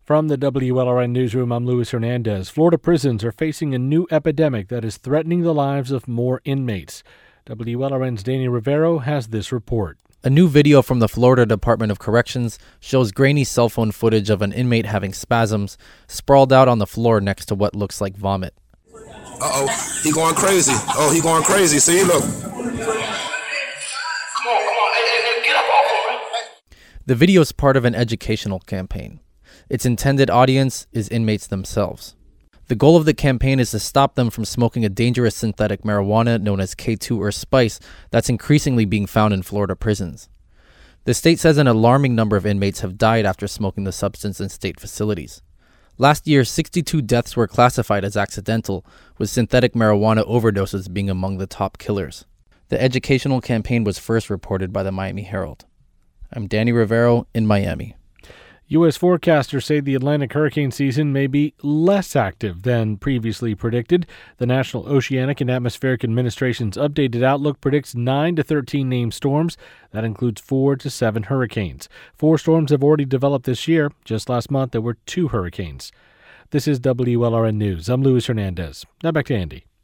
From the WLRN Newsroom, I'm Luis Hernandez. Florida prisons are facing a new epidemic that is threatening the lives of more inmates. WLRN's Danny Rivero has this report. A new video from the Florida Department of Corrections shows grainy cell phone footage of an inmate having spasms, sprawled out on the floor next to what looks like vomit. Uh-oh, he going crazy. Oh, he going crazy. See, look. Come on. Hey, get up off him. The video is part of an educational campaign. Its intended audience is inmates themselves. The goal of the campaign is to stop them from smoking a dangerous synthetic marijuana known as K2 or spice that's increasingly being found in Florida prisons. The state says an alarming number of inmates have died after smoking the substance in state facilities. Last year, 62 deaths were classified as accidental, with synthetic marijuana overdoses being among the top killers. The educational campaign was first reported by the Miami Herald. I'm Danny Rivero in Miami. U.S. forecasters say the Atlantic hurricane season may be less active than previously predicted. The National Oceanic and Atmospheric Administration's updated outlook predicts 9 to 13 named storms. That includes 4 to 7 hurricanes. 4 storms have already developed this year. Just last month, there were 2 hurricanes. This is WLRN News. I'm Luis Hernandez. Now back to Andy.